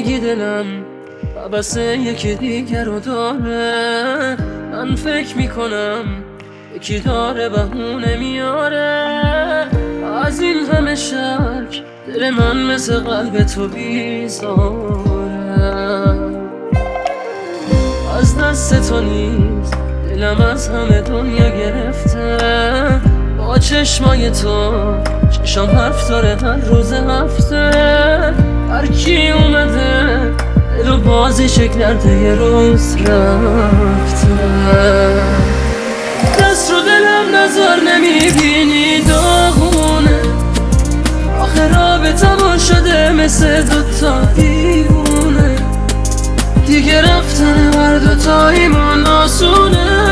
گاهی دلم بسه یکی دیگر رو داره. من فکر میکنم یکی داره بهونه میاره. از این همه شک دل من مثل قلب تو بیزاره. از دست تو نیست دلم از همه دنیا گرفته. با چشمای تو چشم حرف داره هر روز هفته. هر کی اومده دلو بازی شکل کرده یه روز رفته. دست رو دلم نظر نمیبینی داغونه. آخه رابطمون شده مثل دوتا دیوونه. دیگه رفتن هر دوتاییمون آسونه.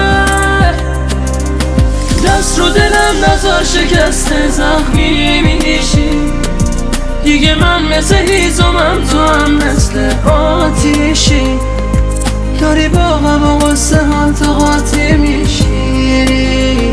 دست رو دلم نظر شکسته زخمی میشی. دیگه من مثل هیزمم تو هم مثل آتیشی. داری با غم و غصه هم تا قاطی میشی.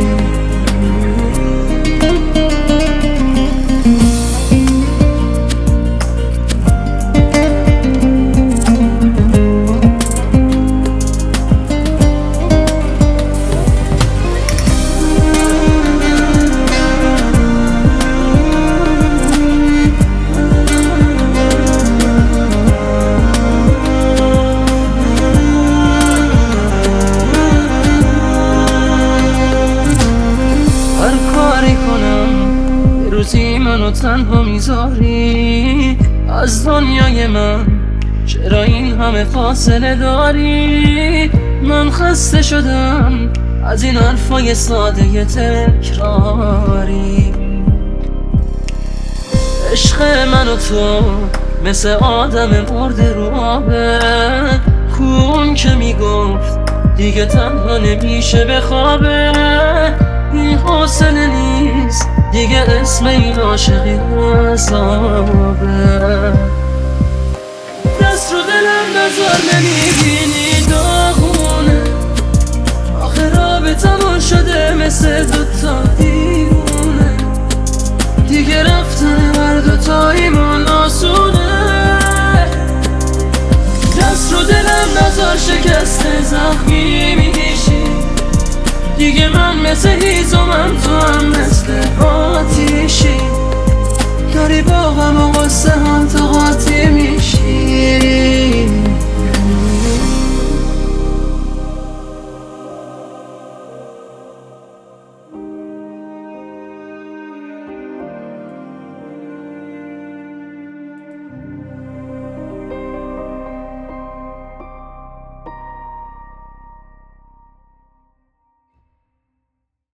روزی منو تنها میذاری از دنیای من. چرا این همه فاصله داری؟ من خسته شدم از این حرفای ساده تکراری. عشق من و تو مثل آدم مرده رو آبه. خون که میگفت دیگه تنها نمیشه بخوابه. این حوصله نیست دیگه اسم این عاشقی عذابه. دست رو دلم نظر نمیبینی داغونه. آخه رابطمون شده مثل دوتا دیوونه. دیگه رفتن هر دوتاییمون آسونه. دست رو دلم نظر شکسته زخمی میشی. دیگه من مثل هیزمم تو هم مثل آتیشی. داری با غم و غصه هم تا قاطی میشی.